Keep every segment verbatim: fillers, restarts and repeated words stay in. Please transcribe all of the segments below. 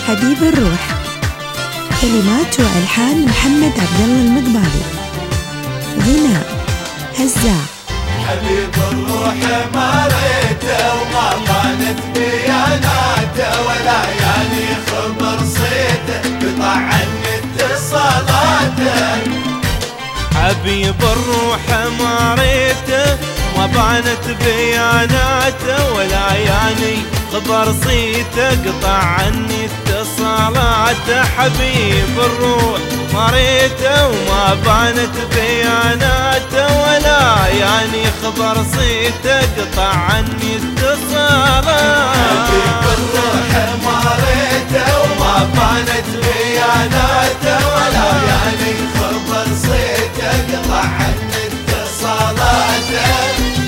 حبيب الروح. كلمات وألحان محمد عبد الله المقبالي. غناء هزاع. حبيب الروح ما ريته وما طانت بياناته ولا يعني خبر صيته قطع عني اتصالاته. حبيب الروح ما ريته ما بانت بياناته ولا يعني خبر صيته قطع عني اتصالاته. حبيب الروح ما ريته وما بانت بياناته ولا يعني خبر صيته قطع عني اتصالاته. حبيب الروح ما ريته وما بانت بياناته ولا يعني خبر صيته قطع عني اتصالاته.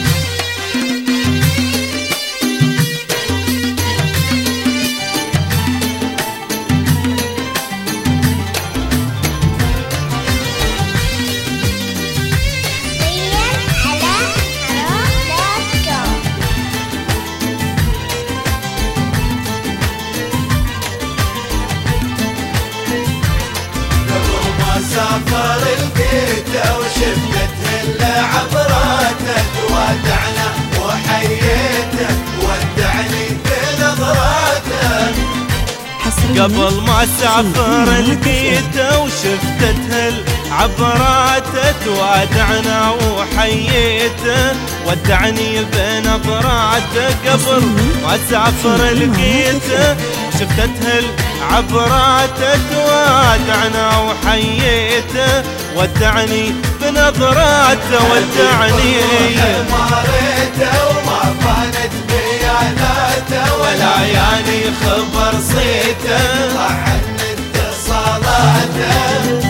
سافر لقيته وشفته اللي عبراته توادعنا وحييته ودعني بنظراته. قبل ما سافر لقيته وشفته عبراته توادعنا وحييته ودعني بنظراته. قبل ما سافر لقيته شفته عبراته توادعنا وحييته ودعني بنظراته. ودعني ما ريته وما بانت بياناته ولا يعني خبر صيته قطع عني اتصالاته.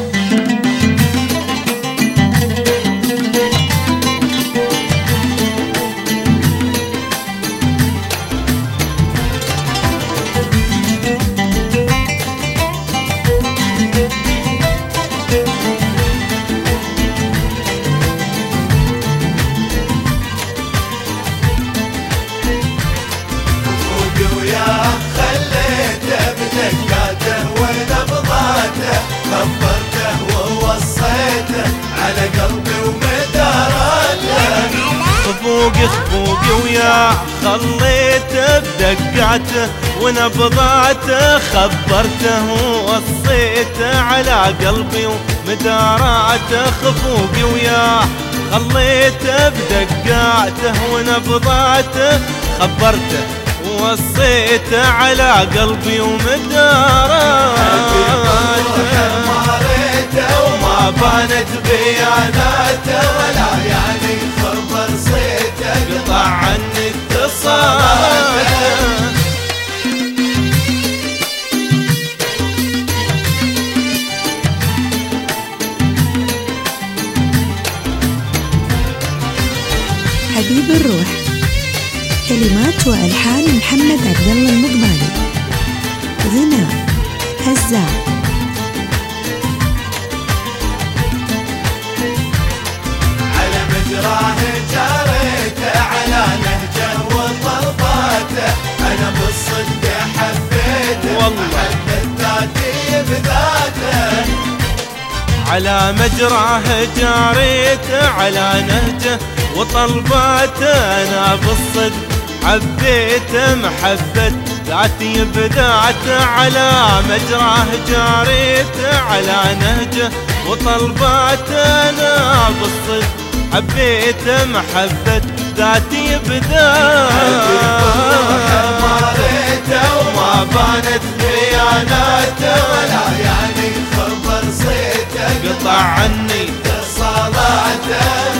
خبرته ووصيته على قلبي ومداراته. خفوقي خفوقي ويا خليته بدقاته ونبضاته خبرته ووصيته على قلبي ومداراته. خفوقي ويا خليته بدقاته ونبضاته خبرته ووصيته على قلبي ومداراته. ما ريته وما بانت بياناته ولا يعني خبر صيته قطع عني اتصالاته. حبيب الروح. كلمات وألحان محمد عبد الله المقبالي. غناء هزاع. على مجراه جاريته على نهجه وطلباته انا بالصدق حبيته محبة ذاتي بذاته. على مجراه جاريته على نهجه وطلباته انا بالصدق حبيته محبة ذاتي بذاته. على مجراه جاريته على نهجه وطلباته انا بالصدق حبيته محبة ذاتي بذاته. ما ريته وما بانت بياناته ولا يعني خبر صيته قطع عني اتصالاته.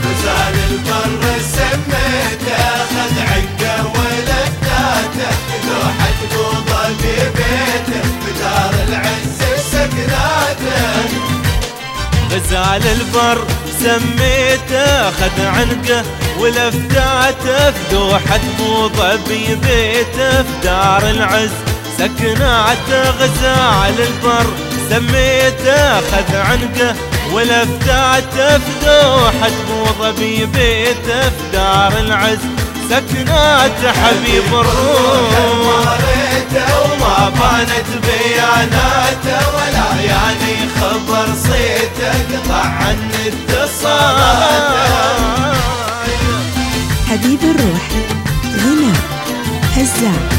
البر سميته خذ عقه ولذاته غزال البر سميته خذ عنقه ولفتاته في دوحة ابو ظبي بيته في دار العز سكناته. غزال البر سميته خذ عنقه ولفتاته في دوحة ابو ظبي بيته في دار العز سكناته. حبيب الروح ما ريته وما بانت بياناته ولا يعني خبر صيته قطع عن اتصالاته. حبيب الروح غناء هزاع.